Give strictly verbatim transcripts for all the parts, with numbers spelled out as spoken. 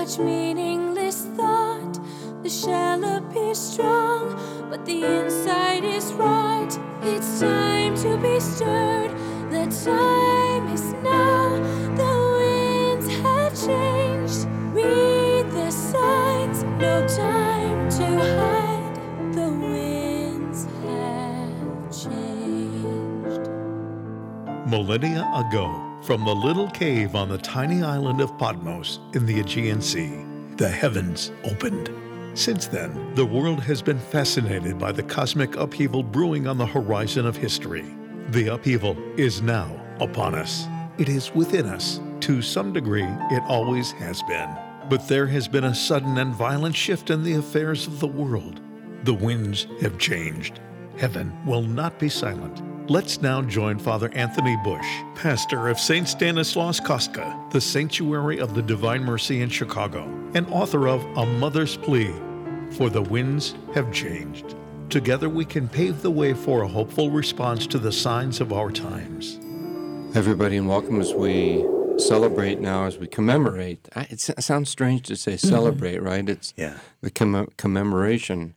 such meaningless thought. The shell appears strong, but the inside is rot. It's time to be stirred. The time is now. The winds have changed. Read the signs. No time to hide. The winds have changed. Millennia ago, from the little cave on the tiny island of Patmos in the Aegean Sea, the heavens opened. Since then, the world has been fascinated by the cosmic upheaval brewing on the horizon of history. The upheaval is now upon us. It is within us. To some degree, it always has been. But there has been a sudden and violent shift in the affairs of the world. The winds have changed. Heaven will not be silent. Let's now join Father Anthony Bush, pastor of Saint Stanislaus Kostka, the Sanctuary of the Divine Mercy in Chicago, and author of A Mother's Plea, For the Winds Have Changed. Together we can pave the way for a hopeful response to the signs of our times. Everybody, and welcome as we celebrate now, as we commemorate. It sounds strange to say celebrate, mm-hmm. right? It's yeah. the comm- commemoration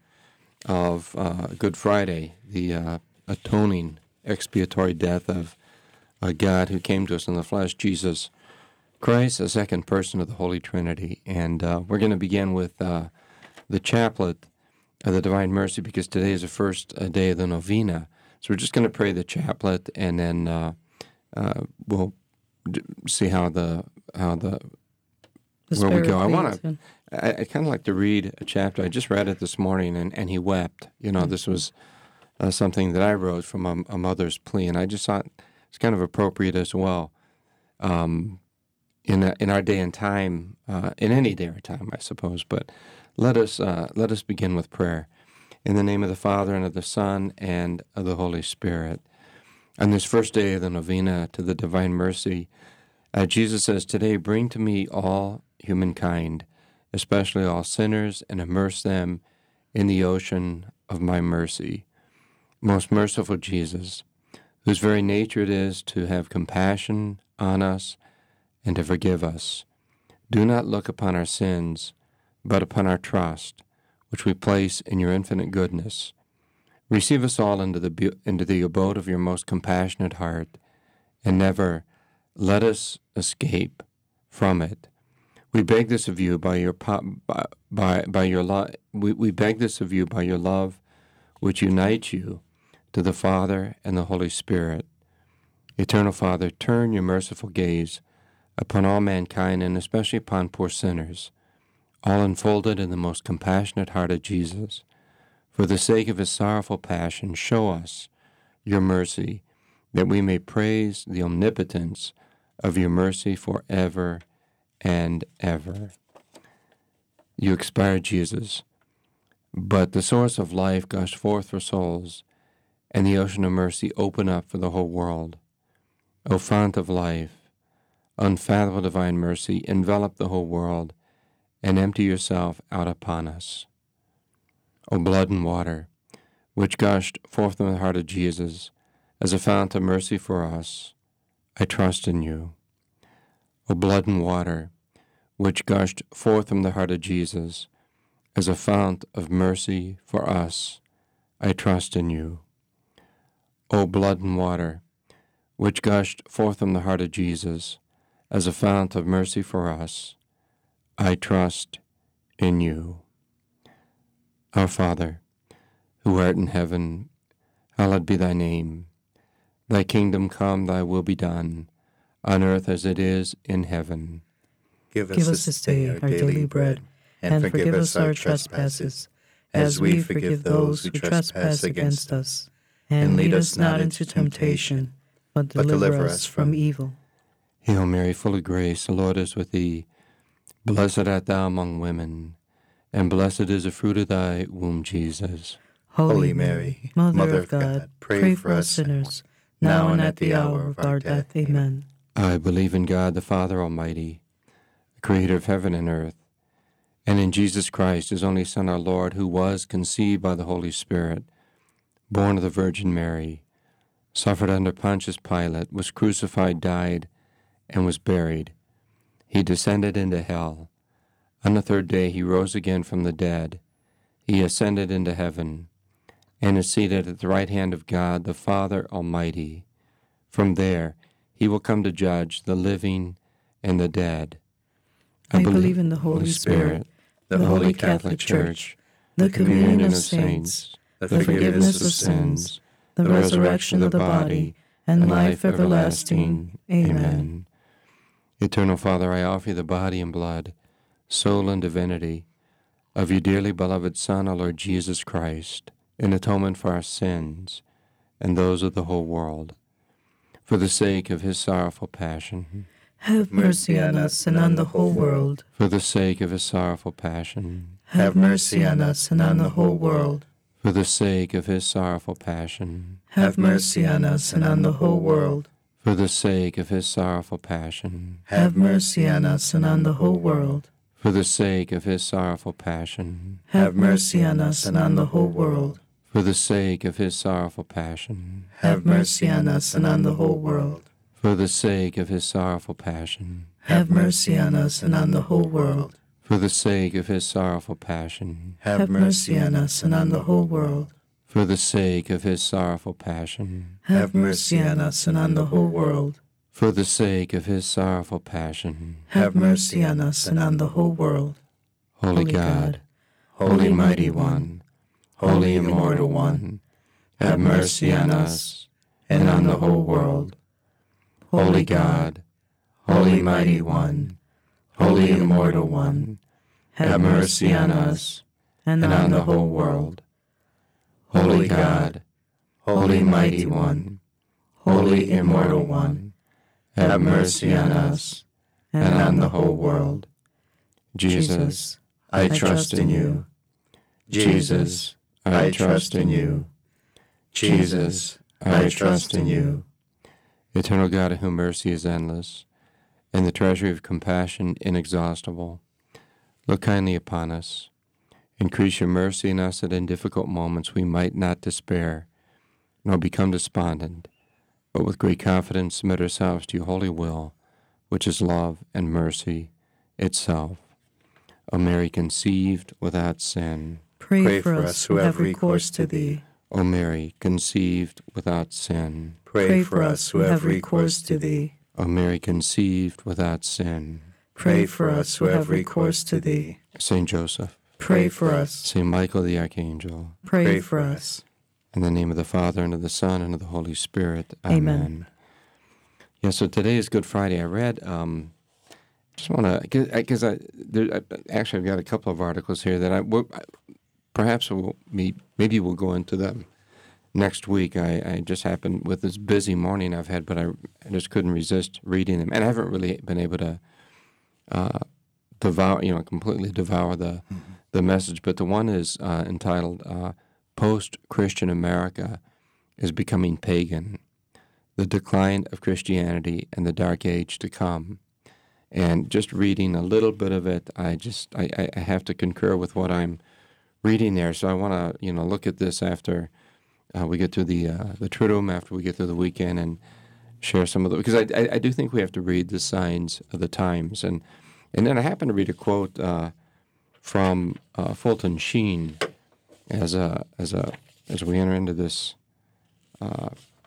of uh, Good Friday, the uh, atoning expiatory death of a God who came to us in the flesh, Jesus Christ, the second person of the Holy Trinity. And uh, we're going to begin with uh, the chaplet of the Divine Mercy, because today is the first uh, day of the novena. So we're just going to pray the chaplet, and then uh, uh, we'll d- see how the how the, the where we go. I want to. I, I kind of like to read a chapter. I just read it this morning, and, and he wept. You know, mm-hmm. this was Uh, something that I wrote from a, a mother's plea, and I just thought it's kind of appropriate as well um, in a, in our day and time, uh, in any day or time, I suppose. But let us uh, let us begin with prayer. In the name of the Father, and of the Son, and of the Holy Spirit. On this first day of the novena to the Divine Mercy, uh, Jesus says, "Today bring to me all humankind, especially all sinners, and immerse them in the ocean of my mercy." Most merciful Jesus, whose very nature it is to have compassion on us and to forgive us, do not look upon our sins, but upon our trust, which we place in your infinite goodness. Receive us all into the into the abode of your most compassionate heart, and never let us escape from it. We beg this of you by your by by, by your love. We, we beg this of you by your love, which unites you to the Father and the Holy Spirit. Eternal Father, turn your merciful gaze upon all mankind, and especially upon poor sinners, all enfolded in the most compassionate heart of Jesus. For the sake of his sorrowful passion, show us your mercy, that we may praise the omnipotence of your mercy forever and ever. You expired, Jesus, but the source of life gushed forth for souls, and the ocean of mercy opened up for the whole world. O fount of life, unfathomable divine mercy, envelop the whole world, and empty yourself out upon us. O blood and water, which gushed forth from the heart of Jesus as a fount of mercy for us, I trust in you. O blood and water, which gushed forth from the heart of Jesus as a fount of mercy for us, I trust in you. O blood and water, which gushed forth from the heart of Jesus as a fount of mercy for us, I trust in you. Our Father, who art in heaven, hallowed be thy name. Thy kingdom come, thy will be done, on earth as it is in heaven. Give us, Give us this day our daily bread, and forgive us our trespasses, as we forgive those who trespass against us. And lead us not into temptation, but deliver us from evil. Hail Mary, full of grace, the Lord is with thee. Blessed art thou among women, and blessed is the fruit of thy womb, Jesus. Holy Mary, Mother of God, pray for us sinners, now and at the hour of our death. Amen. I believe in God, the Father Almighty, the creator of heaven and earth, and in Jesus Christ, his only Son, our Lord, who was conceived by the Holy Spirit, born of the Virgin Mary, suffered under Pontius Pilate, was crucified, died, and was buried. He descended into hell. On the third day he rose again from the dead. He ascended into heaven and is seated at the right hand of God, the Father Almighty. From there he will come to judge the living and the dead. I, I believe in the Holy Spirit, the Holy Catholic Church, the communion of saints, the forgiveness of sins, the resurrection of the body, and life everlasting. Amen. Eternal Father, I offer you the body and blood, soul and divinity of your dearly beloved Son, our Lord Jesus Christ, in atonement for our sins and those of the whole world, for the sake of his sorrowful passion. Have mercy on us and on the whole world. For the sake of his sorrowful passion. Have mercy on us and on the whole world. For the sake of his sorrowful passion. Have mercy on us and on the whole world. For the sake of his sorrowful passion. Have mercy on us and on the whole world. For the sake of his sorrowful passion. Have mercy on us and on the whole world. For the sake of his sorrowful passion. Have mercy on us and on the whole world. For the sake of his sorrowful passion. Have mercy on us and on the whole world. For the sake of his sorrowful passion. Have mercy on us and on the whole world. For the sake of his sorrowful passion. Have mercy on us and on the whole world. For the sake of his sorrowful passion. Have mercy on us and on the whole world. Holy God, Holy Mighty One, Holy Immortal One, have mercy on us and on the whole world. Holy God, Holy Mighty One, Holy Immortal One, have mercy on us and on the whole world. Holy God, Holy Mighty One, Holy Immortal One, have mercy on us and on the whole world. Jesus, I trust in you. Jesus, I trust in you. Jesus, I trust in you. Eternal God, of whom mercy is endless, and the treasury of compassion inexhaustible, look kindly upon us. Increase your mercy in us that in difficult moments we might not despair, nor become despondent, but with great confidence submit ourselves to your holy will, which is love and mercy itself. O Mary, conceived without sin, pray, pray for us who have recourse to thee. O Mary, conceived without sin, pray for us who have recourse to thee. O Mary, conceived without sin, pray for us who have recourse to thee. Saint Joseph, pray for us. Saint Michael the Archangel, pray for us. In the name of the Father, and of the Son, and of the Holy Spirit. Amen. Amen. Yeah, so today is Good Friday. I read, um, just want to, because I, there, I, actually I've got a couple of articles here that I, will, perhaps we'll meet, maybe we'll go into them next week. I, I just happened, with this busy morning I've had, but I, I just couldn't resist reading them. And I haven't really been able to uh, devour, you know, completely devour the, mm-hmm. the message. But the one is uh, entitled, uh, Post-Christian America is Becoming Pagan, the Decline of Christianity and the Dark Age to Come. And just reading a little bit of it, I just, I, I have to concur with what I'm reading there. So I want to, you know, look at this after uh, we get to the uh, the Triduum, after we get through the weekend, and share some of the, because I, I, I do think we have to read the signs of the times. And, and then I happen to read a quote uh, from uh, Fulton Sheen, As a as a as we enter into this uh,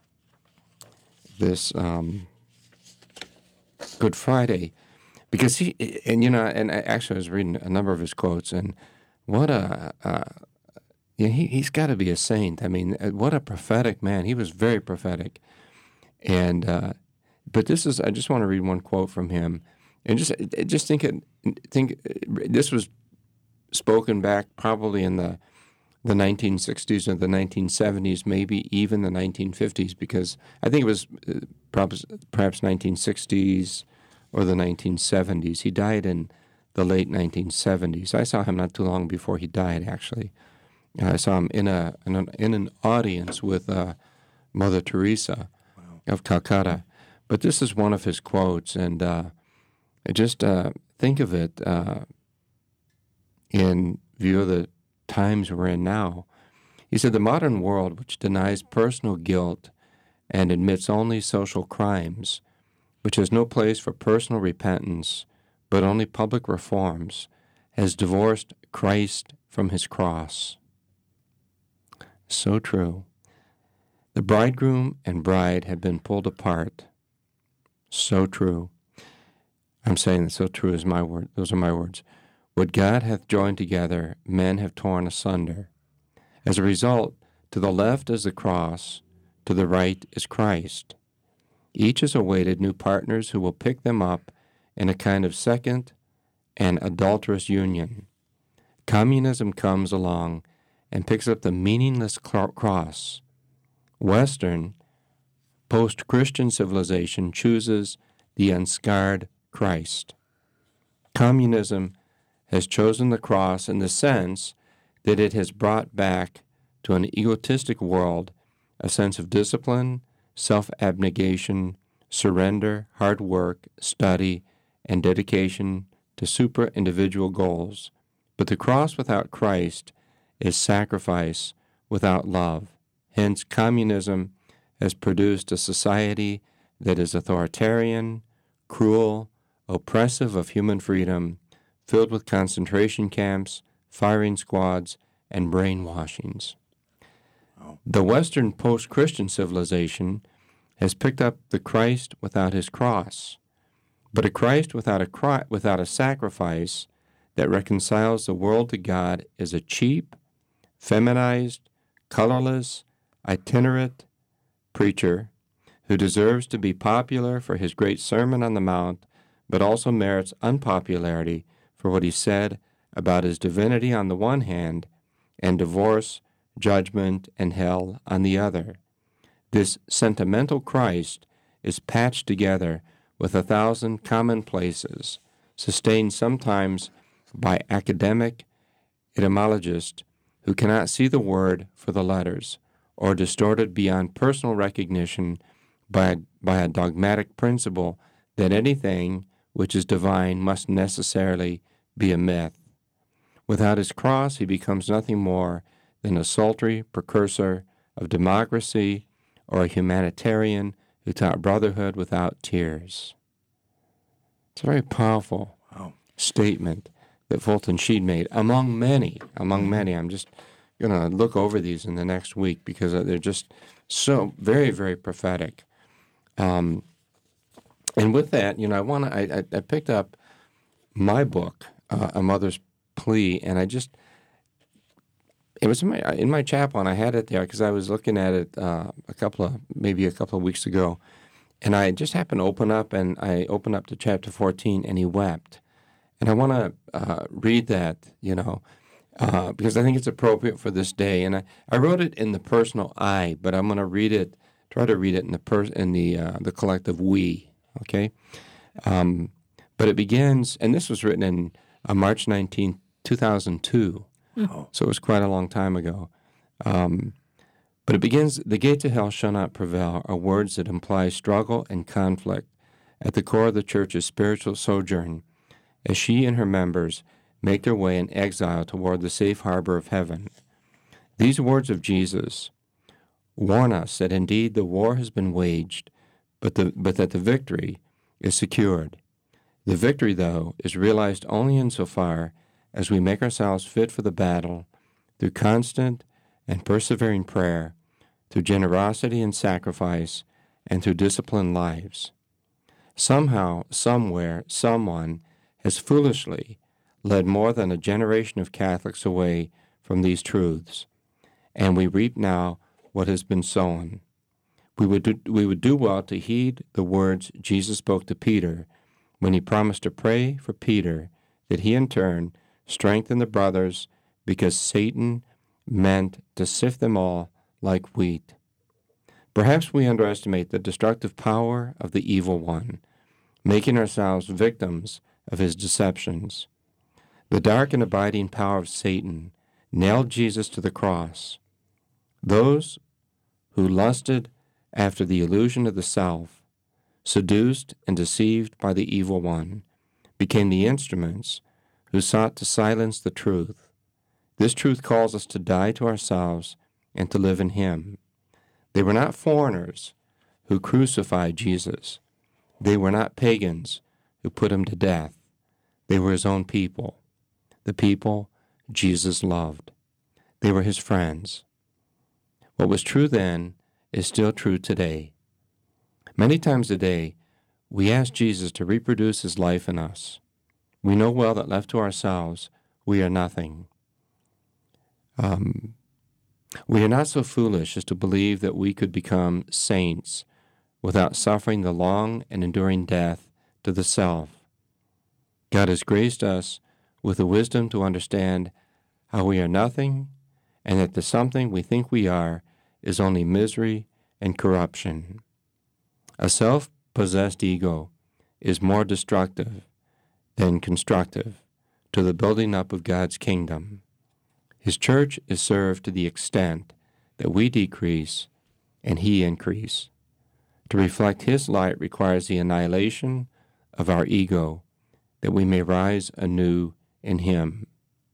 this um, Good Friday, because he and you know and I actually I was reading a number of his quotes, and what a uh, yeah, he he's got to be a saint. I mean, what a prophetic man. He was very prophetic, and uh, but this is I just want to read one quote from him, and just just think it think this was spoken back probably in the the nineteen sixties or the nineteen seventies, maybe even the nineteen fifties, because I think it was uh, perhaps, perhaps nineteen sixties or the nineteen seventies. He died in the late nineteen seventies. I saw him not too long before he died, actually. Uh, I saw him in a in an, in an audience with uh, Mother Teresa wow. of Calcutta. But this is one of his quotes, and uh, just uh, think of it uh, in view of the times we're in now. He said, the modern world, which denies personal guilt and admits only social crimes, which has no place for personal repentance, but only public reforms, has divorced Christ from his cross. So true. The bridegroom and bride have been pulled apart. So true. I'm saying that so true is my word. Those are my words. What God hath joined together, men have torn asunder. As a result, to the left is the cross, to the right is Christ. Each has awaited new partners who will pick them up in a kind of second and adulterous union. Communism comes along and picks up the meaningless cross. Western, post-Christian civilization chooses the unscarred Christ. Communism has chosen the cross in the sense that it has brought back to an egotistic world a sense of discipline, self-abnegation, surrender, hard work, study, and dedication to super-individual goals. But the cross without Christ is sacrifice without love. Hence, communism has produced a society that is authoritarian, cruel, oppressive of human freedom, filled with concentration camps, firing squads, and brainwashings. Wow. The Western post-Christian civilization has picked up the Christ without his cross, but a Christ without a cri- without a sacrifice that reconciles the world to God is a cheap, feminized, colorless, itinerant preacher who deserves to be popular for his great Sermon on the Mount, but also merits unpopularity for what he said about his divinity on the one hand and divorce, judgment, and hell on the other. This sentimental Christ is patched together with a thousand commonplaces, sustained sometimes by academic etymologists who cannot see the word for the letters, or distorted beyond personal recognition by, by a dogmatic principle that anything which is divine must necessarily be a myth. Without his cross, he becomes nothing more than a sultry precursor of democracy or a humanitarian who taught brotherhood without tears. It's a very powerful wow. statement that Fulton Sheen made, among many, among many. I'm just going to look over these in the next week because they're just so very, very prophetic. Um, and with that, you know, I want to. I, I picked up my book, uh, A Mother's Plea, and I just it was in my in my chapel, and I had it there because I was looking at it uh, a couple of maybe a couple of weeks ago, and I just happened to open up, and I opened up to chapter fourteen, and he wept, and I want to uh, read that, you know. Uh, because I think it's appropriate for this day, and I, I wrote it in the personal I, but I'm going to read it, try to read it in the pers- in the uh, the collective we. Okay, um, but it begins, and this was written in uh, March nineteenth, two thousand two, oh. So it was quite a long time ago. Um, but it begins: "The gates of hell shall not prevail," are words that imply struggle and conflict at the core of the church's spiritual sojourn, as she and her members make their way in exile toward the safe harbor of heaven. These words of Jesus warn us that indeed the war has been waged, but, the, but that the victory is secured. The victory, though, is realized only insofar as we make ourselves fit for the battle through constant and persevering prayer, through generosity and sacrifice, and through disciplined lives. Somehow, somewhere, someone has foolishly led more than a generation of Catholics away from these truths, and we reap now what has been sown. We would do, we would do well to heed the words Jesus spoke to Peter when he promised to pray for Peter that he in turn strengthen the brothers, because Satan meant to sift them all like wheat. Perhaps we underestimate the destructive power of the evil one, making ourselves victims of his deceptions. The dark and abiding power of Satan nailed Jesus to the cross. Those who lusted after the illusion of the self, seduced and deceived by the evil one, became the instruments who sought to silence the truth. This truth calls us to die to ourselves and to live in him. They were not foreigners who crucified Jesus. They were not pagans who put him to death. They were his own people. the people Jesus loved. They were his friends. What was true then is still true today. Many times a day, we ask Jesus to reproduce his life in us. We know well that left to ourselves, we are nothing. Um, we are not so foolish as to believe that we could become saints without suffering the long and enduring death to the self. God has graced us with the wisdom to understand how we are nothing, and that the something we think we are is only misery and corruption. A self-possessed ego is more destructive than constructive to the building up of God's kingdom. His church is served to the extent that we decrease and he increase. To reflect his light requires the annihilation of our ego, that we may rise anew in him.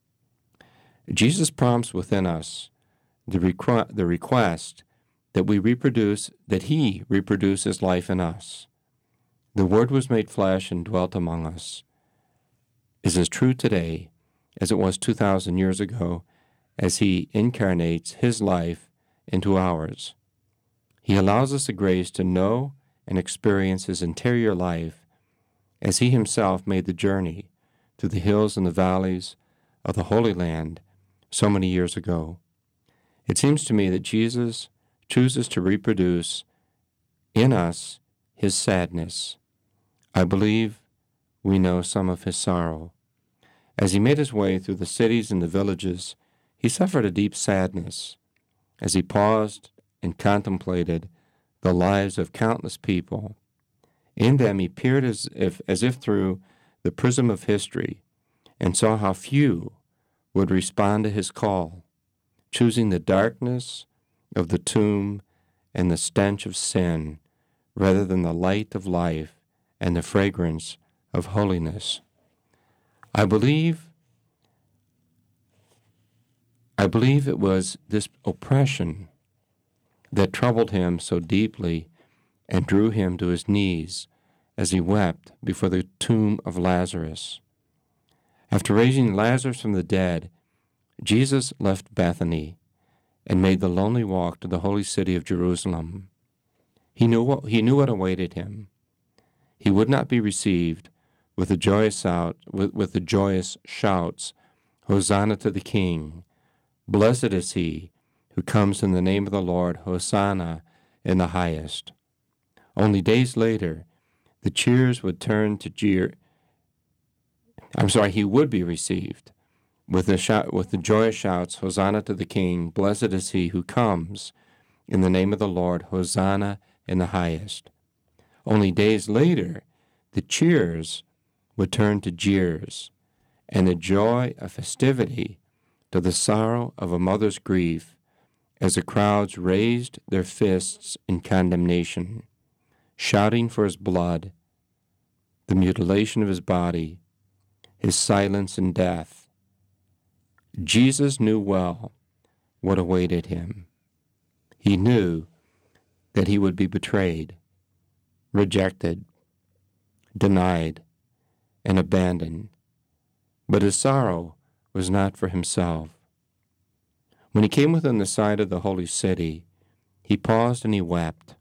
Jesus prompts within us the, requ- the request that we reproduce, that he reproduce his life in us. The Word was made flesh and dwelt among us is as true today as it was two thousand years ago, as he incarnates his life into ours. He allows us the grace to know and experience his interior life as he himself made the journey through the hills and the valleys of the Holy Land so many years ago. It seems to me that Jesus chooses to reproduce in us his sadness. I believe we know some of his sorrow. As he made his way through the cities and the villages, he suffered a deep sadness as he paused and contemplated the lives of countless people. In them he peered as if, as if through the prism of history and saw how few would respond to his call, choosing the darkness of the tomb and the stench of sin rather than the light of life and the fragrance of holiness. I believe I believe it was this oppression that troubled him so deeply and drew him to his knees as he wept before the tomb of Lazarus. After raising Lazarus from the dead, Jesus left Bethany and made the lonely walk to the holy city of Jerusalem. He knew what, he knew what awaited him. He would not be received with the joyous out, with, with the joyous shouts, "Hosanna to the King! Blessed is he who comes in the name of the Lord, Hosanna in the highest." Only days later, the cheers would turn to jeer. I'm sorry, he would be received with the shout, with the joyous shouts, "Hosanna to the King! Blessed is he who comes in the name of the Lord, Hosanna in the highest." Only days later, the cheers would turn to jeers, and the joy of festivity to the sorrow of a mother's grief, as the crowds raised their fists in condemnation, shouting for his blood, the mutilation of his body, his silence and death. Jesus knew well what awaited him. He knew that he would be betrayed, rejected, denied, and abandoned. But his sorrow was not for himself. When he came within the sight of the holy city, he paused and he wept.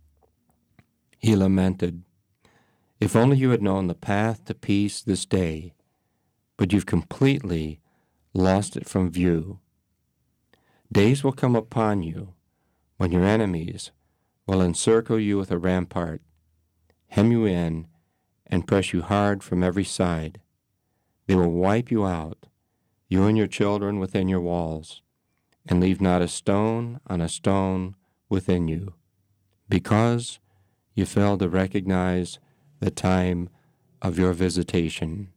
He lamented, "If only you had known the path to peace this day, but you've completely lost it from view. Days will come upon you when your enemies will encircle you with a rampart, hem you in, and press you hard from every side. They will wipe you out, you and your children within your walls, and leave not a stone on a stone within you, because you failed to recognize the time of your visitation."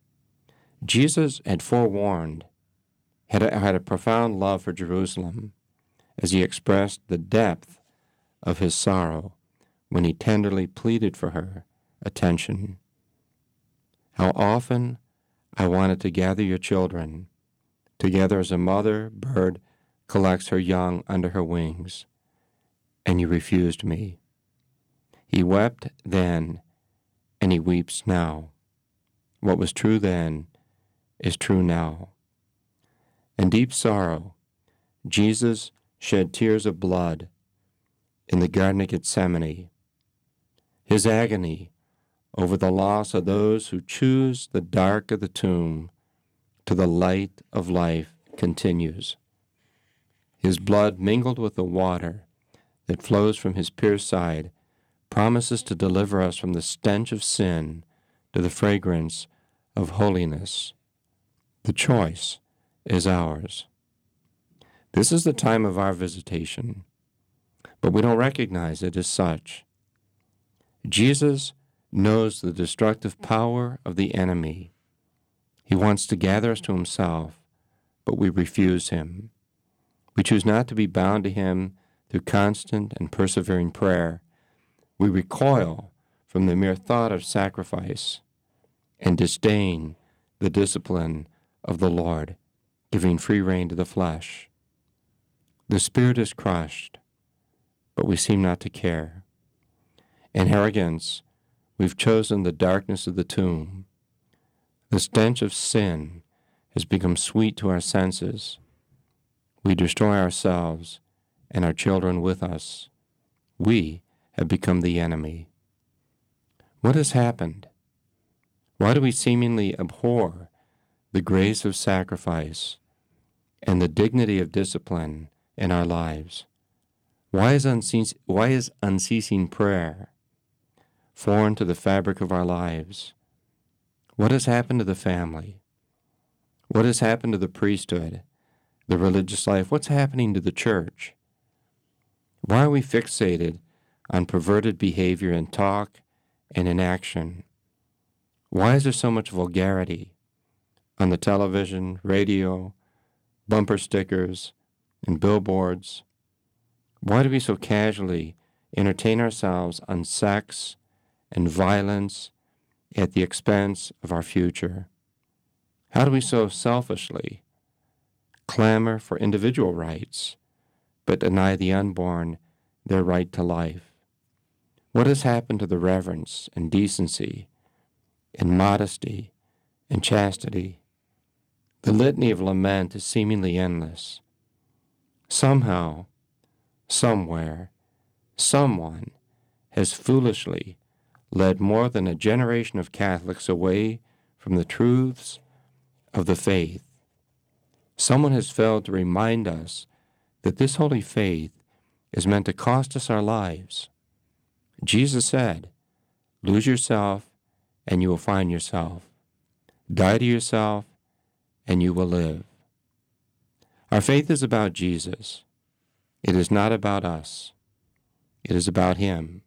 Jesus had forewarned, had a, had a profound love for Jerusalem, as he expressed the depth of his sorrow when he tenderly pleaded for her attention. "How often I wanted to gather your children, together as a mother bird collects her young under her wings, and you refused me." He wept then, and he weeps now. What was true then is true now. In deep sorrow, Jesus shed tears of blood in the Garden of Gethsemane. His agony over the loss of those who choose the dark of the tomb to the light of life continues. His blood mingled with the water that flows from his pierced side promises to deliver us from the stench of sin to the fragrance of holiness. The choice is ours. This is the time of our visitation, but we don't recognize it as such. Jesus knows the destructive power of the enemy. He wants to gather us to himself, but we refuse him. We choose not to be bound to him through constant and persevering prayer. We recoil from the mere thought of sacrifice and disdain the discipline of the Lord, giving free rein to the flesh. The spirit is crushed, but we seem not to care. In arrogance, we've chosen the darkness of the tomb. The stench of sin has become sweet to our senses. We destroy ourselves and our children with us. We have become the enemy. What has happened? Why do we seemingly abhor the grace of sacrifice and the dignity of discipline in our lives? Why is, unceas- why is unceasing prayer foreign to the fabric of our lives? What has happened to the family? What has happened to the priesthood, the religious life? What's happening to the church? Why are we fixated on perverted behavior in talk and in action? Why is there so much vulgarity on the television, radio, bumper stickers, and billboards? Why do we so casually entertain ourselves on sex and violence at the expense of our future? How do we so selfishly clamor for individual rights, but deny the unborn their right to life? What has happened to the reverence and decency and modesty and chastity? The litany of lament is seemingly endless. Somehow, somewhere, someone has foolishly led more than a generation of Catholics away from the truths of the faith. Someone has failed to remind us that this holy faith is meant to cost us our lives. Jesus said, "Lose yourself, and you will find yourself. Die to yourself, and you will live." Our faith is about Jesus. It is not about us. It is about him.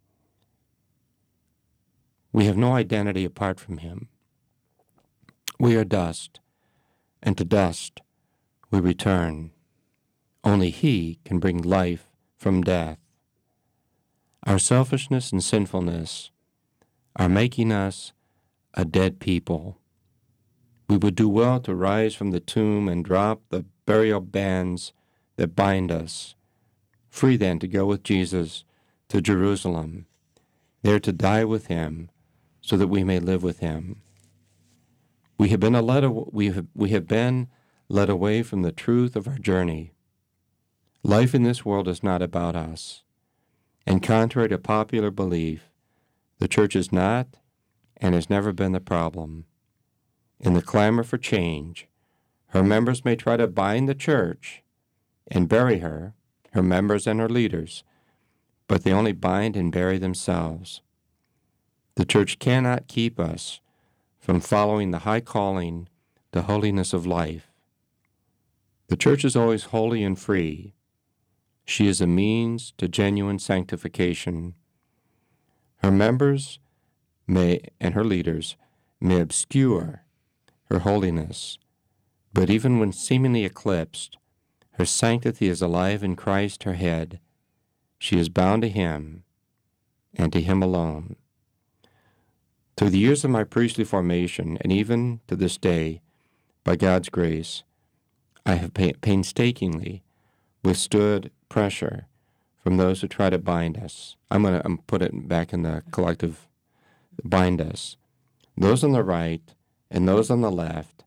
We have no identity apart from him. We are dust, and to dust we return. Only he can bring life from death. Our selfishness and sinfulness are making us a dead people. We would do well to rise from the tomb and drop the burial bands that bind us, free then to go with Jesus to Jerusalem, there to die with him so that we may live with him. We have been a led, we have, we have been led away from the truth of our journey. Life in this world is not about us. And contrary to popular belief, the church is not and has never been the problem. In the clamor for change, her members may try to bind the church and bury her, her members and her leaders, but they only bind and bury themselves. The church cannot keep us from following the high calling to holiness of life. The church is always holy and free. She is a means to genuine sanctification. Her members may, and her leaders, may obscure her holiness, but even when seemingly eclipsed, her sanctity is alive in Christ, her head. She is bound to him, and to him alone. Through the years of my priestly formation, and even to this day, by God's grace, I have painstakingly withstood pressure from those who try to bind us. I'm going to put it back in the collective, bind us. Those on the right and those on the left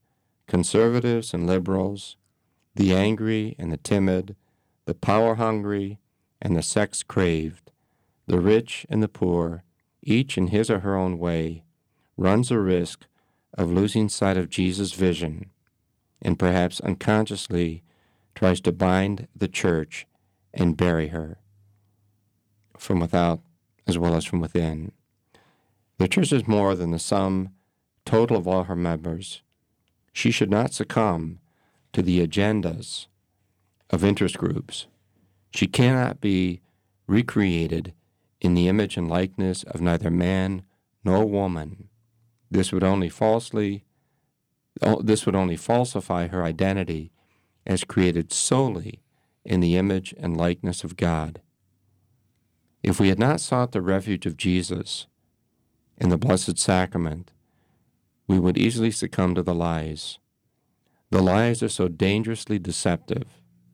conservatives and liberals, the angry and the timid, the power-hungry and the sex-craved, the rich and the poor, each in his or her own way, runs a risk of losing sight of Jesus' vision and perhaps unconsciously tries to bind the church and bury her from without as well as from within. The church is more than the sum total of all her members. She should not succumb to the agendas of interest groups. She cannot be recreated in the image and likeness of neither man nor woman. This would only falsely, this would only falsify her identity as created solely in the image and likeness of God. If we had not sought the refuge of Jesus in the Blessed Sacrament, we would easily succumb to the lies. The lies are so dangerously deceptive.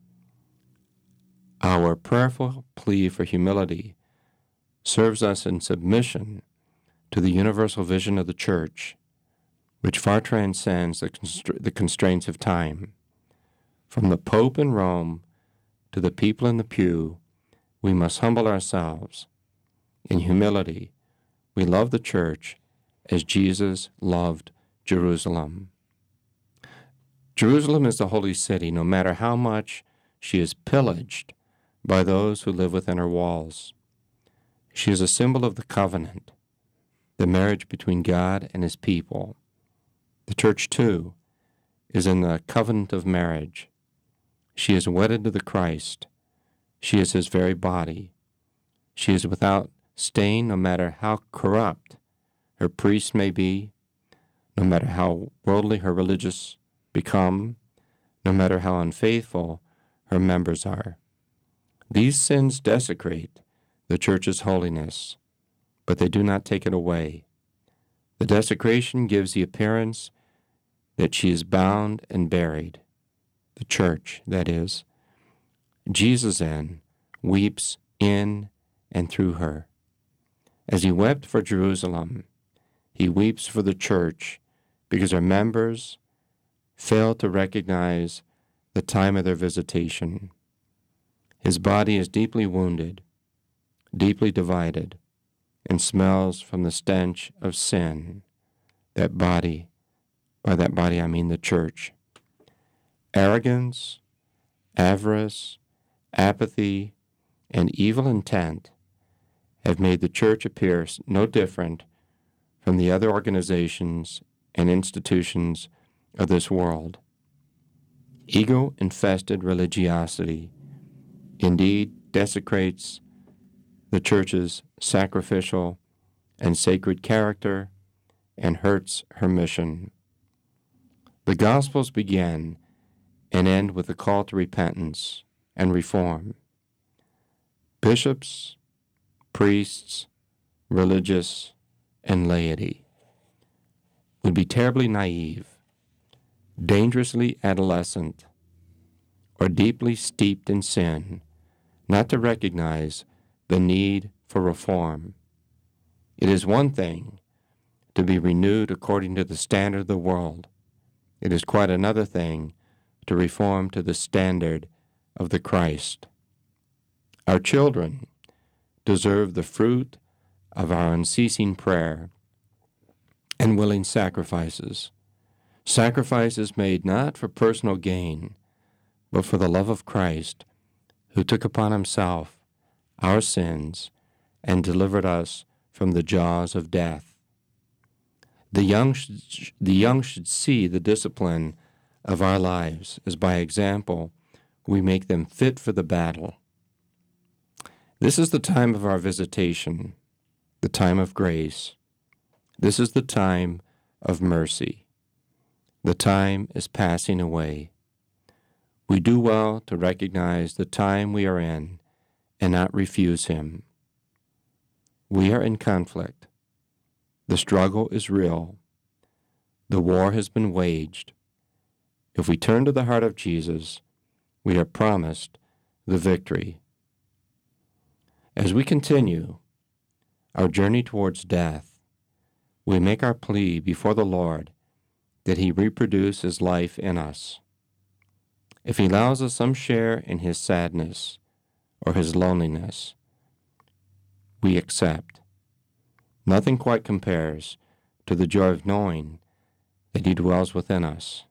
Our prayerful plea for humility serves us in submission to the universal vision of the Church, which far transcends the, constra- the constraints of time. From the Pope in Rome to the people in the pew, we must humble ourselves. In humility, we love the Church as Jesus loved Jerusalem. Jerusalem is the holy city, no matter how much she is pillaged by those who live within her walls. She is a symbol of the covenant, the marriage between God and his people. The Church, too, is in the covenant of marriage. She is wedded to the Christ. She is his very body. She is without stain, no matter how corrupt her priests may be, no matter how worldly her religious become, no matter how unfaithful her members are. These sins desecrate the Church's holiness, but they do not take it away. The desecration gives the appearance that she is bound and buried. The Church, that is. Jesus, then, weeps in and through her. As he wept for Jerusalem, he weeps for the Church because her members fail to recognize the time of their visitation. His body is deeply wounded, deeply divided, and smells from the stench of sin. That body, by that body I mean the Church. Arrogance, avarice, apathy, and evil intent have made the Church appear no different from the other organizations and institutions of this world. Ego-infested religiosity indeed desecrates the Church's sacrificial and sacred character and hurts her mission. The Gospels begin and end with a call to repentance and reform. Bishops, priests, religious, and laity would be terribly naive, dangerously adolescent, or deeply steeped in sin not to recognize the need for reform. It is one thing to be renewed according to the standard of the world. It is quite another thing to reform to the standard of the Christ. Our children deserve the fruit of our unceasing prayer and willing sacrifices, sacrifices made not for personal gain, but for the love of Christ, who took upon himself our sins and delivered us from the jaws of death. The young should, the young should see the discipline of our lives as by example we make them fit for the battle. This is the time of our visitation, the time of grace. This is the time of mercy. The time is passing away. We do well to recognize the time we are in and not refuse him. We are in conflict. The struggle is real. The war has been waged. If we turn to the heart of Jesus, we are promised the victory. As we continue our journey towards death, we make our plea before the Lord that he reproduce his life in us. If he allows us some share in his sadness or his loneliness, we accept. Nothing quite compares to the joy of knowing that he dwells within us.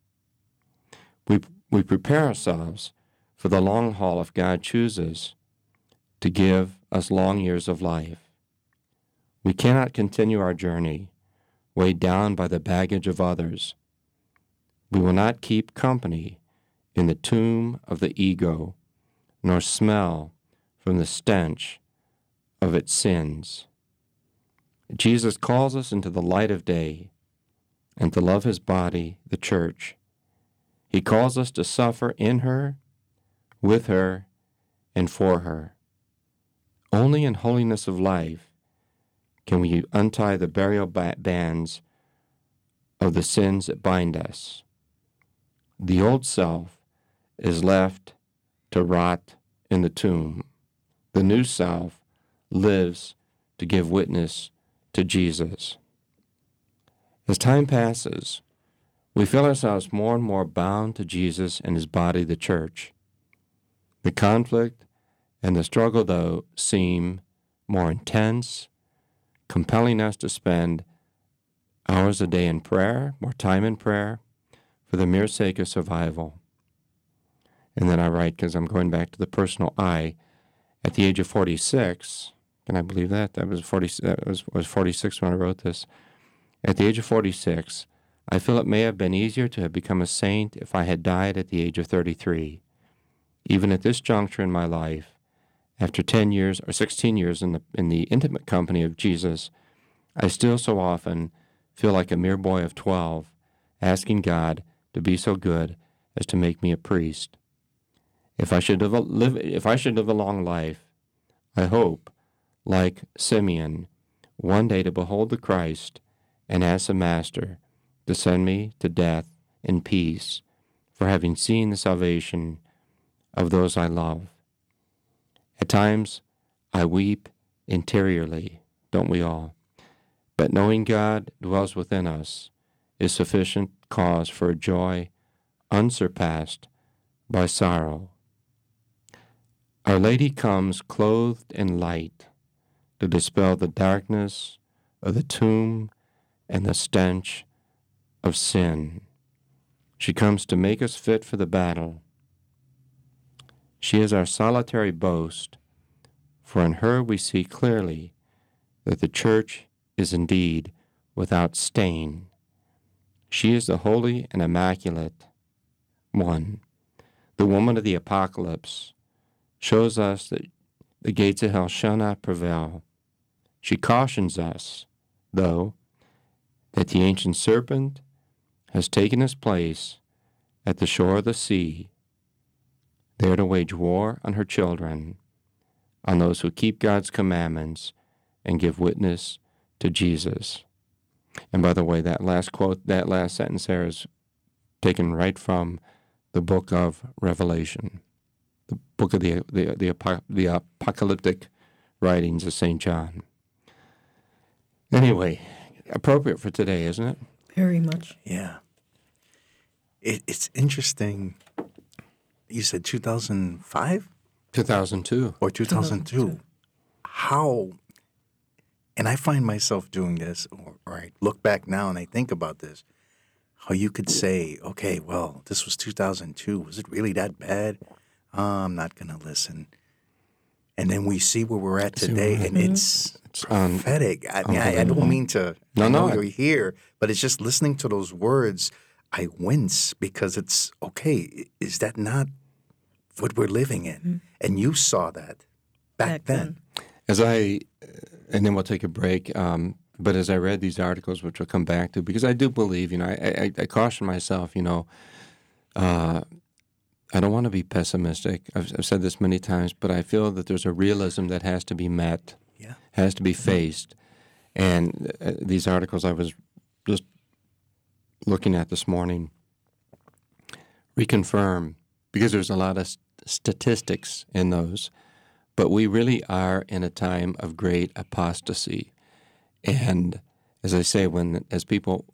We, we prepare ourselves for the long haul if God chooses to give us long years of life. We cannot continue our journey weighed down by the baggage of others. We will not keep company in the tomb of the ego, nor smell from the stench of its sins. Jesus calls us into the light of day and to love his body, the church. He calls us to suffer in her, with her, and for her. Only in holiness of life can we untie the burial bands of the sins that bind us. The old self is left to rot in the tomb. The new self lives to give witness to Jesus. As time passes, we feel ourselves more and more bound to Jesus and his body, the church. The conflict and the struggle, though, seem more intense, compelling us to spend hours a day in prayer, more time in prayer, for the mere sake of survival. And then I write, because I'm going back to the personal I, at the age of forty-six, can I believe that? That was forty. That was, was forty-six when I wrote this. At the age of forty-six, I feel it may have been easier to have become a saint if I had died at the age of thirty-three. Even at this juncture in my life, after ten years or sixteen years in the in the intimate company of Jesus, I still so often feel like a mere boy of twelve, asking God to be so good as to make me a priest. If I should live, live if I should live a long life, I hope, like Simeon, one day to behold the Christ and ask the Master to send me to death in peace for having seen the salvation of those I love. At times, I weep interiorly, don't we all? But knowing God dwells within us is sufficient cause for a joy unsurpassed by sorrow. Our Lady comes clothed in light to dispel the darkness of the tomb and the stench of sin. She comes to make us fit for the battle. She is our solitary boast, for in her we see clearly that the church is indeed without stain. She is the holy and immaculate one. The woman of the Apocalypse shows us that the gates of hell shall not prevail. She cautions us, though, that the ancient serpent has taken his place at the shore of the sea, there to wage war on her children, on those who keep God's commandments and give witness to Jesus. And by the way, that last quote, that last sentence there is taken right from the book of Revelation, the book of the the the, the apocalyptic writings of Saint John. Anyway, appropriate for today, isn't it? Very much. Yeah. It, it's interesting. You said two thousand five? two thousand two. Or two thousand two. two thousand two. How, and I find myself doing this, or, or I look back now and I think about this, how you could say, okay, well, this was two thousand two. Was it really that bad? Oh, I'm not going to listen. And then we see where we're at today, and mm-hmm. it's, it's prophetic. I mean, I, I don't mean to, no, I know no, you're here, but it's just listening to those words, I wince because it's, okay, is that not what we're living in? Mm-hmm. And you saw that back, back then. then. As I, and then we'll take a break, um, but as I read these articles, which we'll come back to, because I do believe, you know, I, I, I caution myself, you know, uh, I don't want to be pessimistic. I've, I've said this many times, but I feel that there's a realism that has to be met, yeah. has to be faced. And uh, these articles I was just looking at this morning reconfirm, because there's a lot of st- statistics in those, but we really are in a time of great apostasy. And as I say, when as people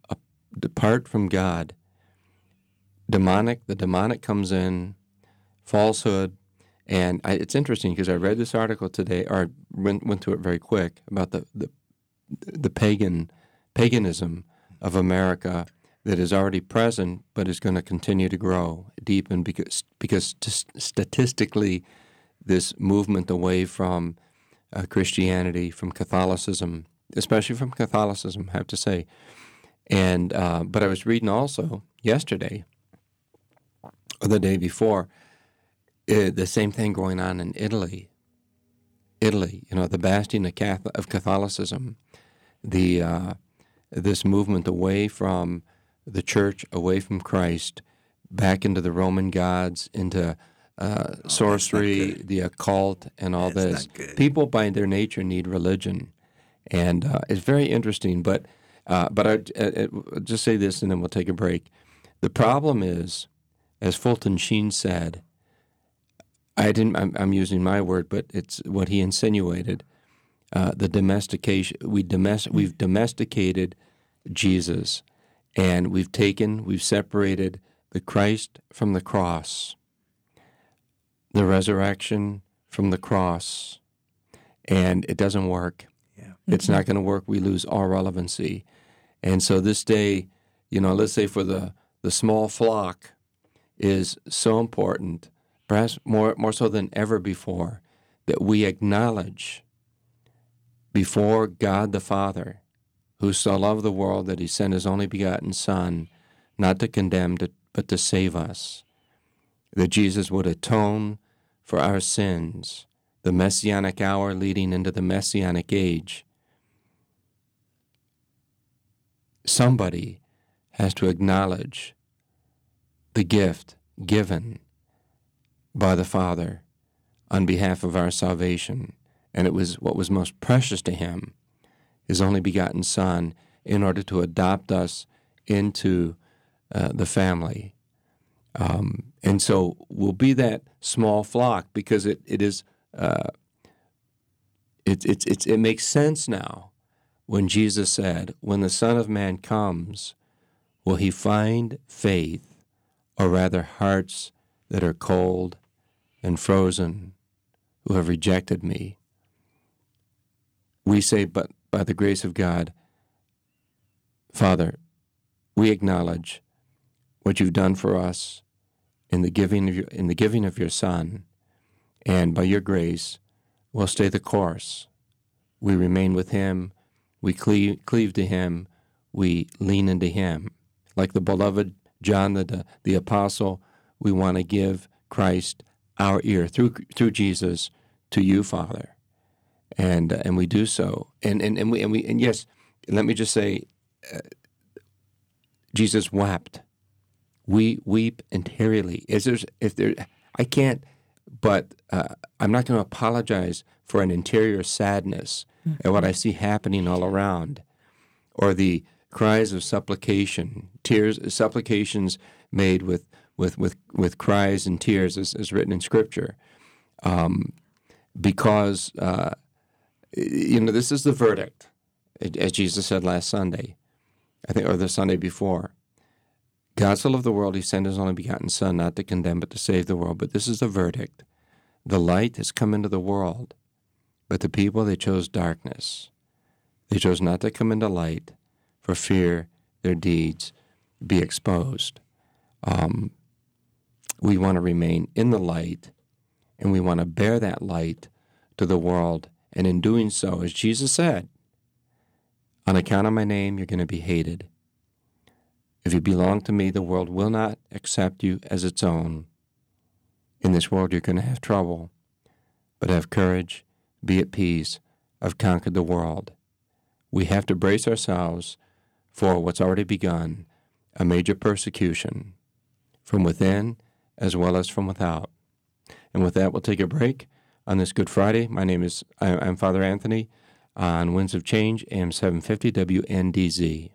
depart from God. Demonic, the demonic comes in, falsehood, and I, it's interesting because I read this article today, or went went through it very quick, about the the, the pagan paganism of America that is already present, but is going to continue to grow, deepen, because because t- statistically, this movement away from uh, Christianity, from Catholicism, especially from Catholicism, I have to say. And uh, but I was reading also yesterday, or the day before, uh, the same thing going on in Italy. Italy, you know, the bastion of, Catholic, of Catholicism, the uh, this movement away from the church, away from Christ, back into the Roman gods, into uh, oh, sorcery, the occult, and all that's this. People, by their nature, need religion, and uh, it's very interesting. But uh, but I, I, I just say this, and then we'll take a break. The problem is, as Fulton Sheen said, I didn't. I'm, I'm using my word, but it's what he insinuated. Uh, the domestication. We domest. We've domesticated Jesus. And we've taken, we've separated the Christ from the cross, the resurrection from the cross, and it doesn't work. Yeah. Mm-hmm. It's not going to work. We lose all relevancy. And so this day, you know, let's say for the, the small flock is so important, perhaps more, more so than ever before, that we acknowledge before God the Father, who so loved the world that he sent his only begotten Son, not to condemn, to, but to save us, that Jesus would atone for our sins, the Messianic hour leading into the Messianic age. Somebody has to acknowledge the gift given by the Father on behalf of our salvation, and it was what was most precious to him, his only begotten Son, in order to adopt us into uh, the family. Um, and so we'll be that small flock because it, it is uh, it, it, it, it makes sense now when Jesus said, when the Son of Man comes, will he find faith, or rather hearts that are cold and frozen, who have rejected me? We say, but by the grace of God, Father, we acknowledge what you've done for us in the giving of your, in the giving of your Son, and by your grace, we'll stay the course. We remain with him, we cleave, cleave to him, we lean into him. Like the beloved John the, the, the apostle, we want to give Christ our ear through through Jesus to you, Father. And uh, and we do so, and and and we and we and yes, let me just say, uh, Jesus wept. We weep interiorly. Is there if there? I can't, but uh, I'm not going to apologize for an interior sadness mm-hmm. at what I see happening all around, or the cries of supplication, tears, supplications made with with with, with cries and tears, as, as written in Scripture, um, because. Uh, You know, this is the verdict, as Jesus said last Sunday, I think, or the Sunday before. God so loved the world, he sent his only begotten Son, not to condemn, but to save the world. But this is the verdict. The light has come into the world, but the people, they chose darkness. They chose not to come into light for fear their deeds be exposed. Um, we want to remain in the light, and we want to bear that light to the world. And in doing so, as Jesus said, on account of my name, you're going to be hated. If you belong to me, the world will not accept you as its own. In this world, you're going to have trouble, but have courage, be at peace. I've conquered the world. We have to brace ourselves for what's already begun, a major persecution, from within as well as from without. And with that, we'll take a break. On this Good Friday, my name is, I'm Father Anthony on Winds of Change, A M seven fifty W N D Z.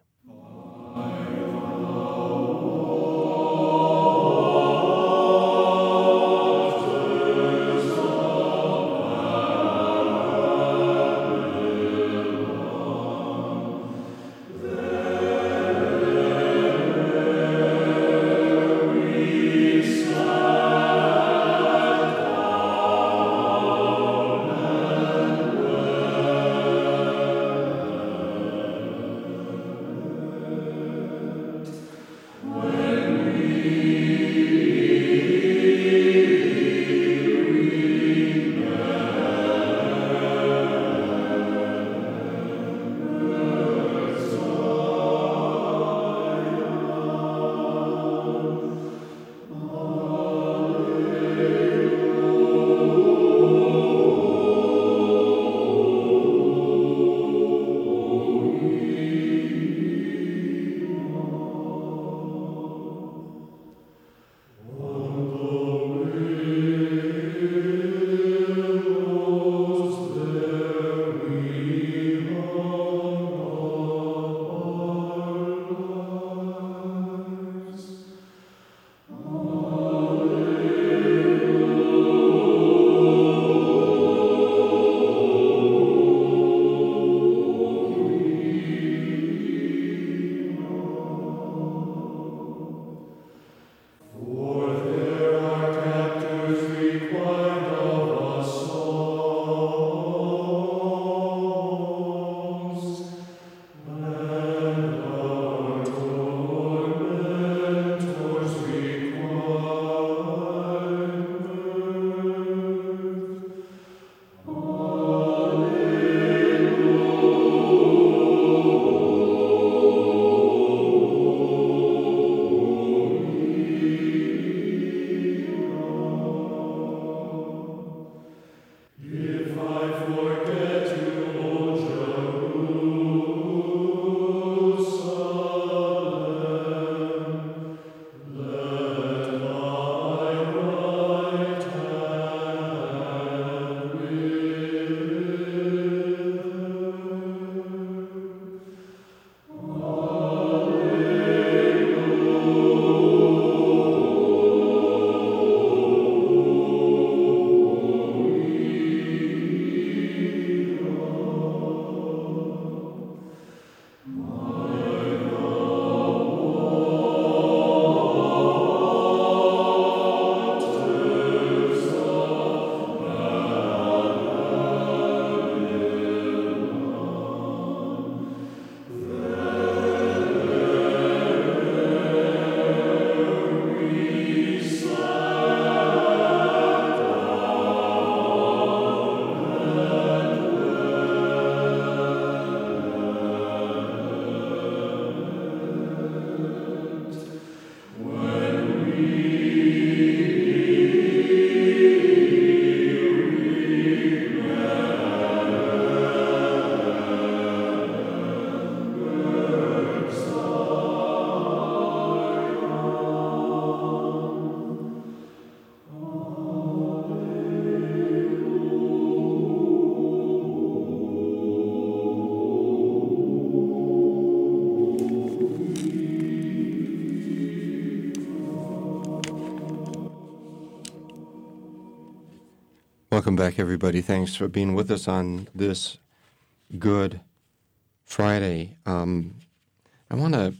Welcome back, everybody. Thanks for being with us on this Good Friday. Um, I want to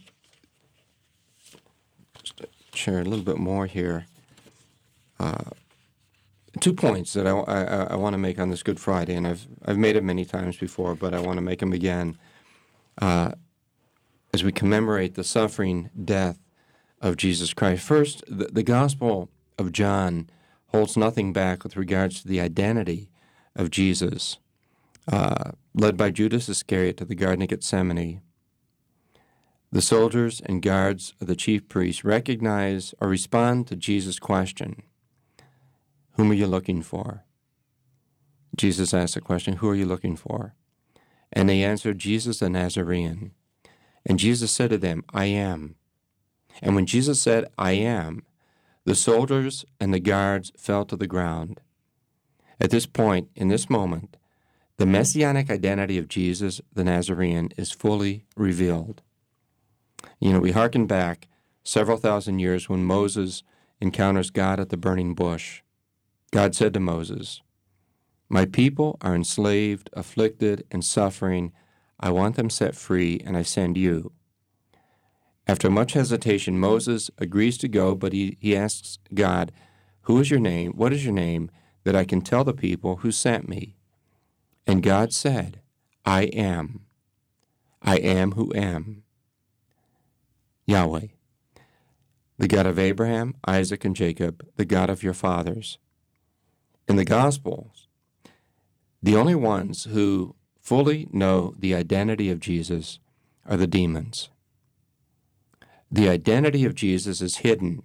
share a little bit more here. Uh, two points that I, I, I want to make on this Good Friday, and I've I've made it many times before, but I want to make them again. Uh, as we commemorate the suffering death of Jesus Christ. First, the, the Gospel of John holds nothing back with regards to the identity of Jesus. Uh, led by Judas Iscariot to the Garden of Gethsemane, the soldiers and guards of the chief priests recognize or respond to Jesus' question, "Whom are you looking for?" Jesus asked the question, "Who are you looking for?" And they answered, "Jesus the Nazarene." And Jesus said to them, "I am." And when Jesus said, "I am," the soldiers and the guards fell to the ground. At this point, in this moment, the messianic identity of Jesus the Nazarene is fully revealed. You know, we hearken back several thousand years when Moses encounters God at the burning bush. God said to Moses, "My people are enslaved, afflicted, and suffering. I want them set free, and I send you." After much hesitation, Moses agrees to go, but he, he asks God, "Who is your name? What is your name, that I can tell the people who sent me?" And God said, "I am. I am who am. Yahweh, the God of Abraham, Isaac, and Jacob, the God of your fathers." In the Gospels, the only ones who fully know the identity of Jesus are the demons. The identity of Jesus is hidden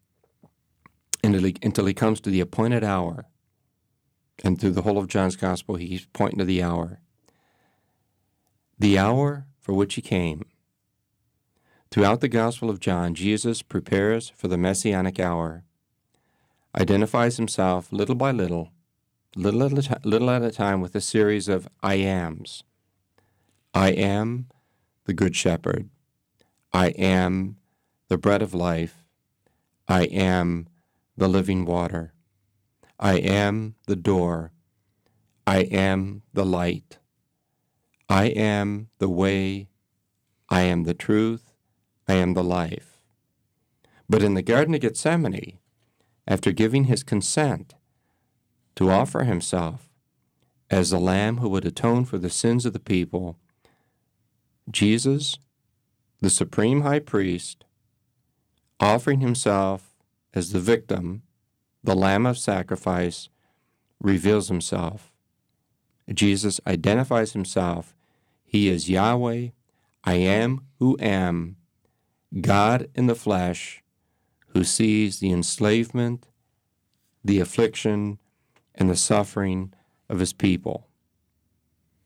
until he, until he comes to the appointed hour. And through the whole of John's Gospel, he's pointing to the hour. The hour for which he came. Throughout the Gospel of John, Jesus prepares for the Messianic hour, identifies himself little by little, little at a, t- little at a time with a series of I ams. I am the Good Shepherd. I am the bread of life. I am the living water. I am the door. I am the light. I am the way. I am the truth. I am the life. But in the Garden of Gethsemane, after giving his consent to offer himself as the Lamb who would atone for the sins of the people, Jesus, the supreme high priest, offering himself as the victim, the Lamb of sacrifice, reveals himself. Jesus identifies himself. He is Yahweh, I am who am, God in the flesh, who sees the enslavement, the affliction, and the suffering of his people.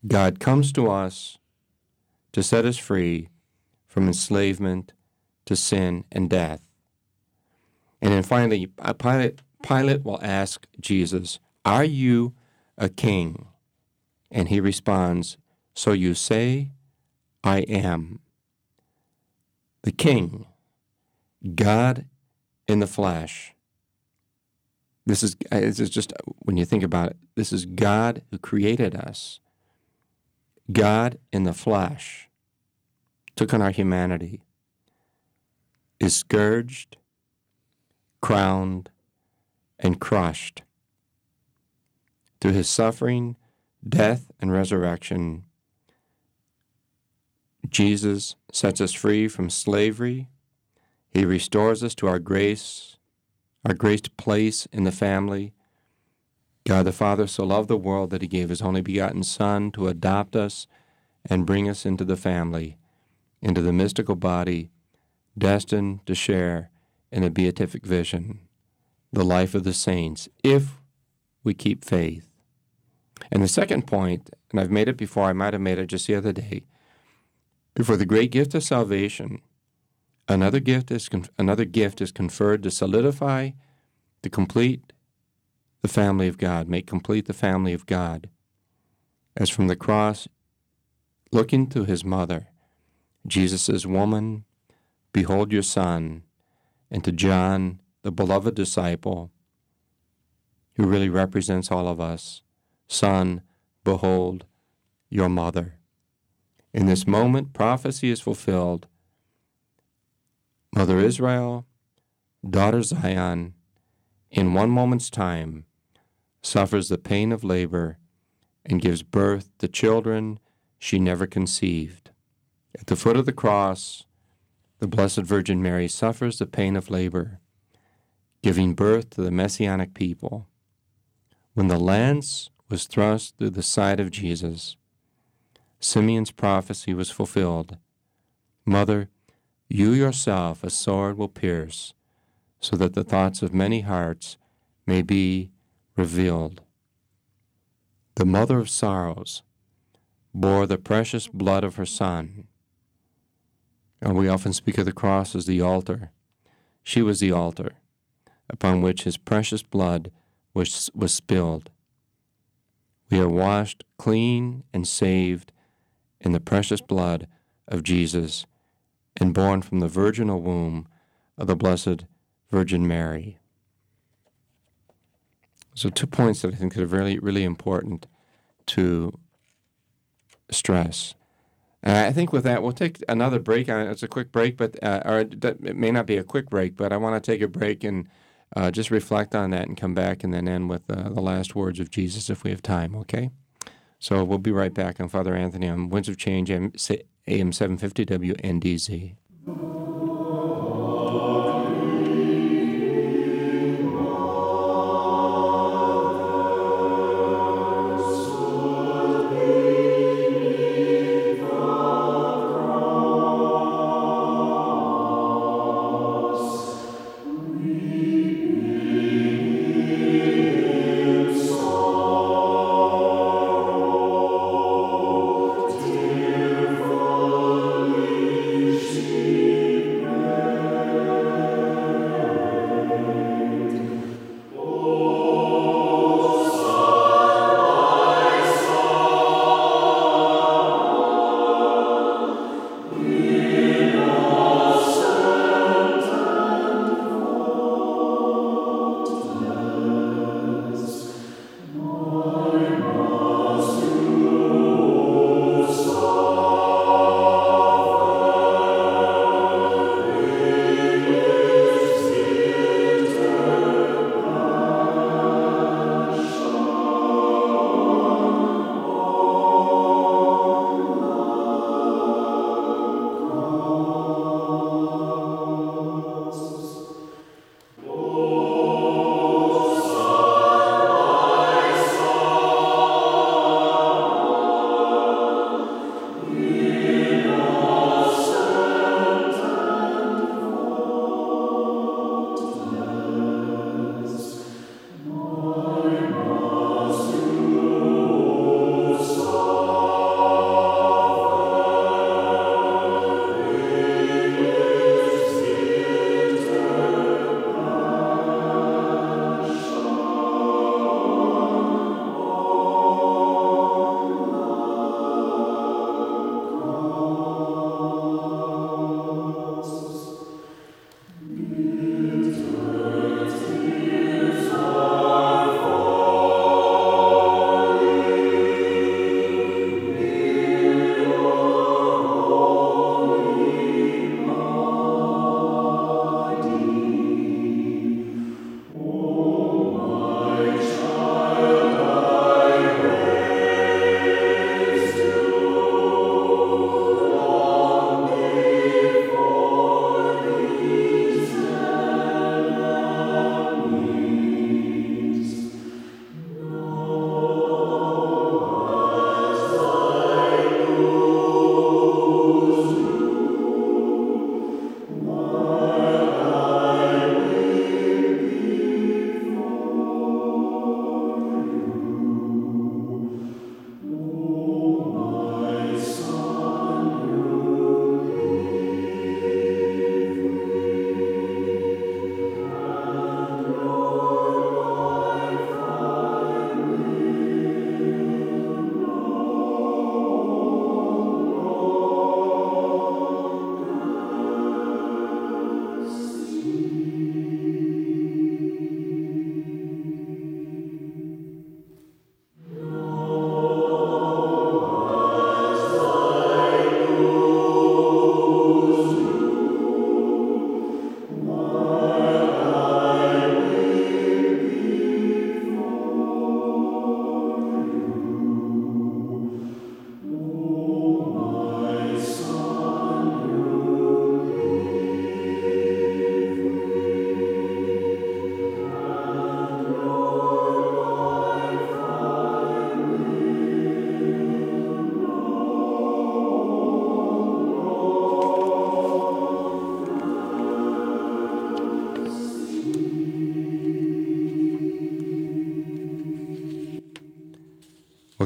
God comes to us to set us free from enslavement to sin and death. And then finally, Pilate, Pilate will ask Jesus, "Are you a king?" And he responds, "So you say, I am." The king, God in the flesh. This is, this is just, when you think about it, this is God who created us. God in the flesh took on our humanity, is scourged, crowned, and crushed. Through his suffering, death, and resurrection, Jesus sets us free from slavery. He restores us to our grace, our graced place in the family. God the Father so loved the world that he gave his only begotten Son to adopt us and bring us into the family, into the mystical body, destined to share in a beatific vision, the life of the saints, if we keep faith. And the second point, and I've made it before, I might have made it just the other day, before the great gift of salvation, another gift is another gift is conferred to solidify, to complete the family of God, make complete the family of God. As from the cross, looking to his mother, Jesus says, "Woman, behold your son," and to John, the beloved disciple, who really represents all of us, "Son, behold your mother." In this moment, prophecy is fulfilled. Mother Israel, daughter Zion, in one moment's time, suffers the pain of labor and gives birth to children she never conceived. At the foot of the cross, the Blessed Virgin Mary suffers the pain of labor, giving birth to the Messianic people. When the lance was thrust through the side of Jesus, Simeon's prophecy was fulfilled. "Mother, you yourself a sword will pierce, so that the thoughts of many hearts may be revealed." The mother of sorrows bore the precious blood of her Son. And we often speak of the cross as the altar. She was the altar upon which his precious blood was, was spilled. We are washed clean and saved in the precious blood of Jesus and born from the virginal womb of the Blessed Virgin Mary. So two points that I think are really, really important to stress. And I think with that, we'll take another break. It's a quick break, but uh, or it may not be a quick break, but I want to take a break and uh, just reflect on that and come back and then end with uh, the last words of Jesus if we have time, okay? So we'll be right back on Father Anthony on Winds of Change, A M seven fifty W N D Z. See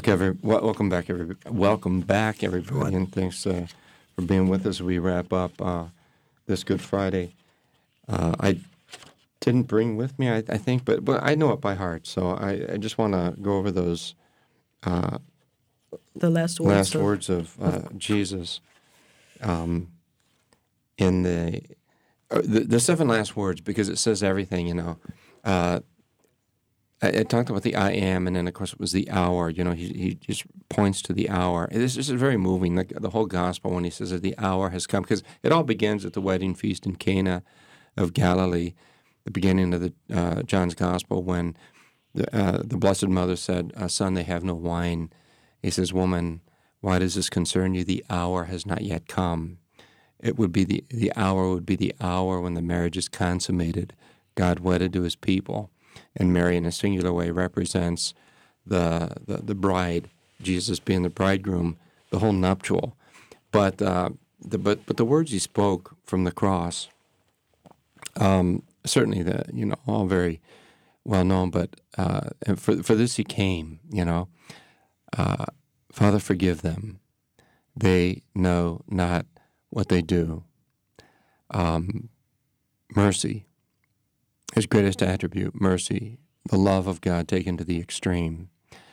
Welcome, every, welcome back, everybody. Welcome back, everybody, and thanks uh, for being with us as we wrap up uh, this Good Friday. Uh, I didn't bring with me, I, I think, but but I know it by heart, so I, I just want to go over those uh, the last words last of, words of, uh, of Jesus um, in the, uh, the the seven last words, because it says everything, you know. Uh, It talked about the I am, and then, of course, it was the hour. You know, he he just points to the hour. This, this is very moving, the, the whole gospel, when he says that the hour has come, because it all begins at the wedding feast in Cana of Galilee, the beginning of the uh, John's gospel, when the, uh, the Blessed Mother said, uh, son, they have no wine. He says, woman, why does this concern you? The hour has not yet come. It would be the, the hour would be the hour when the marriage is consummated, God wedded to his people. And Mary, in a singular way, represents the, the the bride, Jesus being the bridegroom, the whole nuptial. But uh, the but but the words he spoke from the cross, um, certainly the you know all very well known. But uh, and for for this he came. You know, uh, Father, forgive them; they know not what they do. Um, mercy. His greatest attribute, mercy, the love of God taken to the extreme.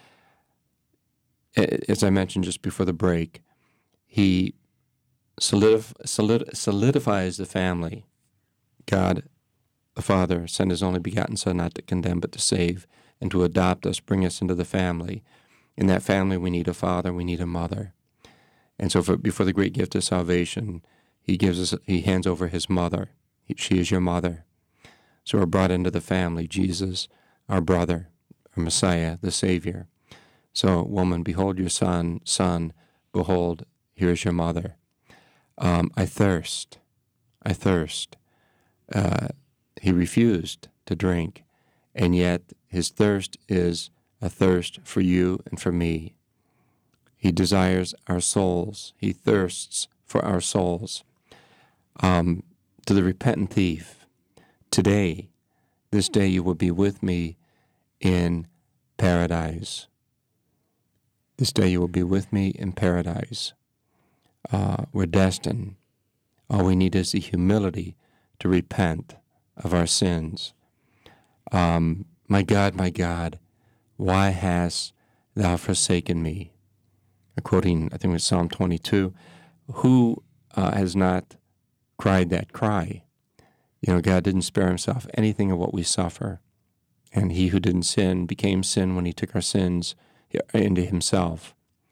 As I mentioned just before the break, he solidif- solid- solidifies the family. God, the Father, sent his only begotten Son not to condemn but to save, and to adopt us, bring us into the family. In that family we need a father, we need a mother. And so for, before the great gift of salvation, he gives us, he hands over his mother. He, she is your mother. So we're brought into the family, Jesus, our brother, our Messiah, the Savior. So, woman, behold your son. Son, behold, here is your mother. Um, I thirst. I thirst. Uh, he refused to drink, and yet his thirst is a thirst for you and for me. He desires our souls. He thirsts for our souls. Um, to the repentant thief, today, this day you will be with me in paradise. This day you will be with me in paradise. Uh, we're destined. All we need is the humility to repent of our sins. Um, my God, my God, why hast thou forsaken me? Quoting, I think it was Psalm twenty-two. Who uh, has not cried that cry? You know, God didn't spare himself anything of what we suffer. And he who didn't sin became sin when he took our sins into himself.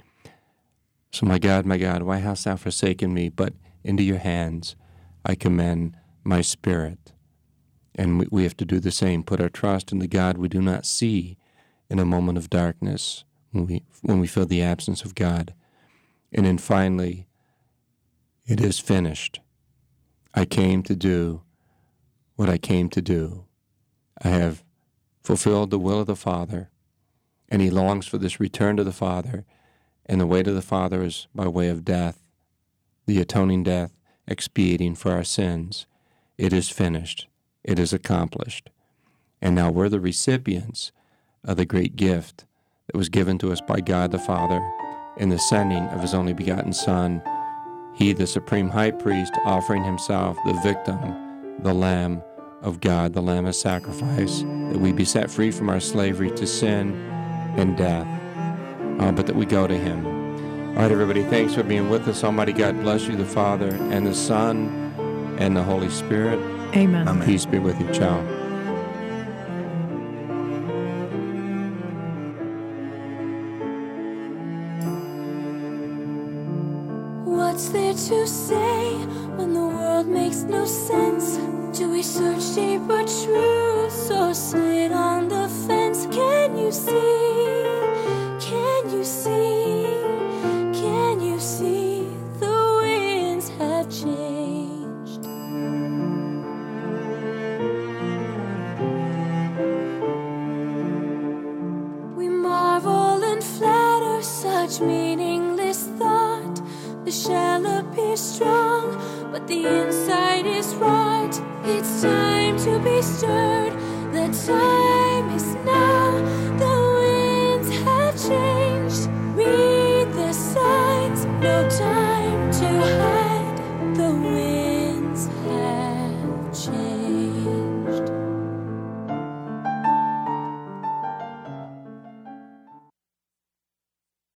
So my God, my God, why hast thou forsaken me? But into your hands I commend my spirit. And we, we have to do the same, put our trust in the God we do not see in a moment of darkness, when we, when we feel the absence of God. And then finally, it is finished. I came to do what I came to do. I have fulfilled the will of the Father, and he longs for this return to the Father, and the way to the Father is by way of death, the atoning death, expiating for our sins. It is finished. It is accomplished. And now we're the recipients of the great gift that was given to us by God the Father in the sending of his only begotten Son, he, the supreme high priest, offering himself, the victim, the Lamb of God, the Lamb of sacrifice, that we be set free from our slavery to sin and death, uh, but that we go to him. All right, everybody, thanks for being with us. Almighty God bless you, the Father, and the Son, and the Holy Spirit. Amen. Amen. Peace be with you. Ciao. What's there to say when the world makes no sense? Do we search deeper truths or sit on the fence? Can you see? Can you see? Can you see the winds have changed? We marvel and flatter such meaningless thought. The shell appears strong, but the inside is rot. It's time to be stirred. The time is now.